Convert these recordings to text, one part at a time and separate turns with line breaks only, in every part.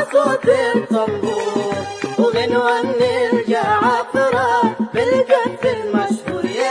صوت الطنبور وغنوة من الجعفرة بالقف المشهور يا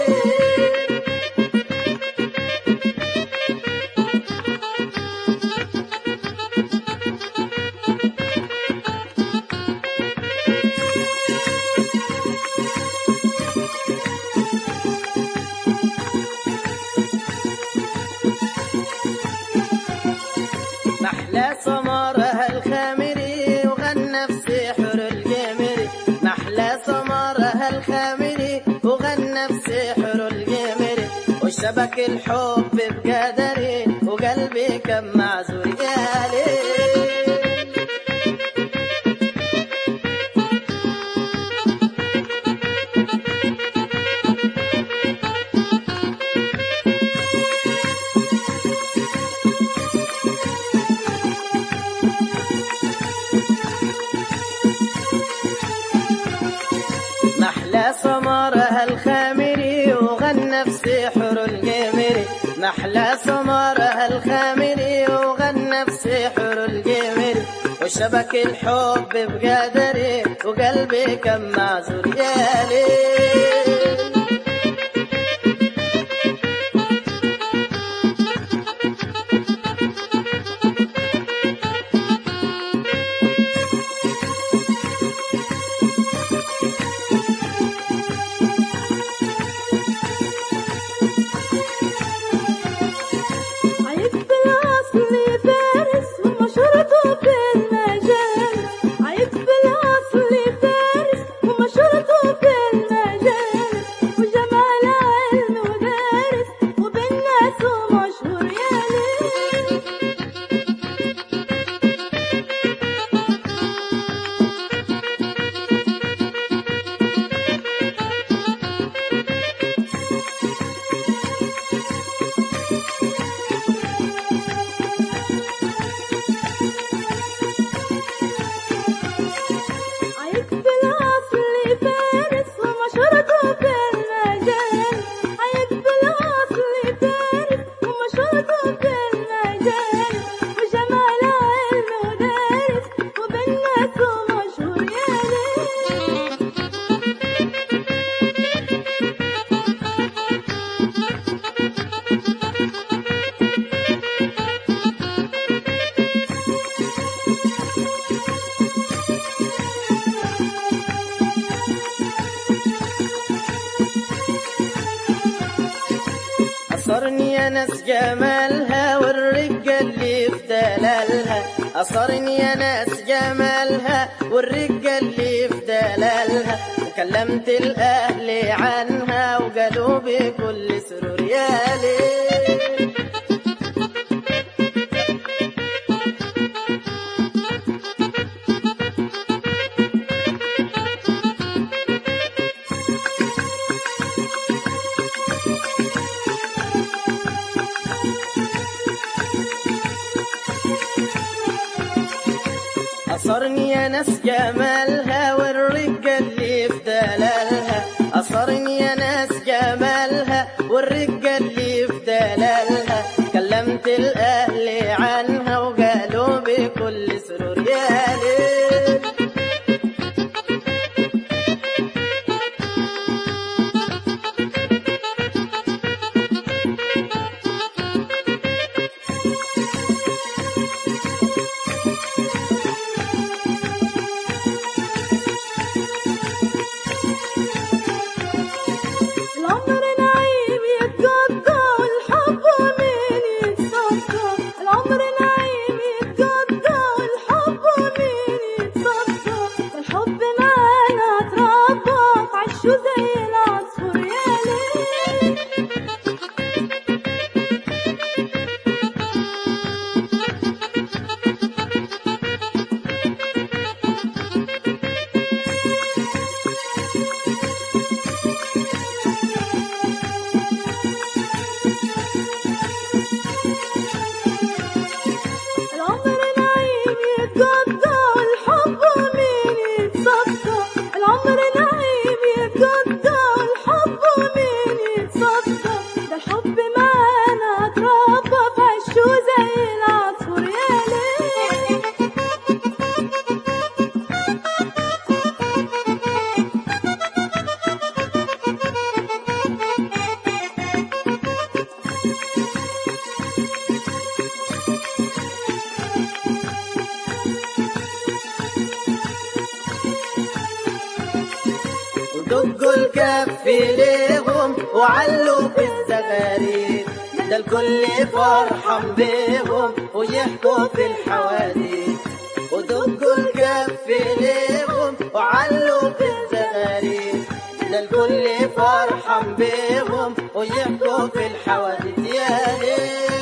محلى سمرها الخامري وغنى في سحر القمري، محلى سمرها الخامري وغنى في سحر القمري، وشبك الحب بقدري وقلبي كان معذور يا ليل. محلى سمرها الخامري وغنى في سحر القمري، محلى سمرها الخامري وغنى في سحر القمري، وشبك الحب بقدري وقلبي كان معذور يا ليل. أصرني يا ناس جمالها والرجال اللي في دلالها، أصرني يا ناس جمالها والرجال اللي في دلالها، وكلمت الأهل عنها وقالوا بكل سرور يا ليل. أصرني يا ناس جمالها والرجال اللي في دلالها، أصرني يا ناس جمالها والرجال اللي في دلالها، كلمت الأهل عنها وقالوا بكل سرور يا ليل.
العمر نعيم يتقضى والحب مين
ودقوا الكف ليهم وعلوا في الزغاريد، ده الكل فرحان بيهم ويحكوا في الحواديت. ودقوا الكف ليهم وعلوا في الزغاريد، ده الكل فرحان بيهم ويحكوا في الحواديت. يا ليل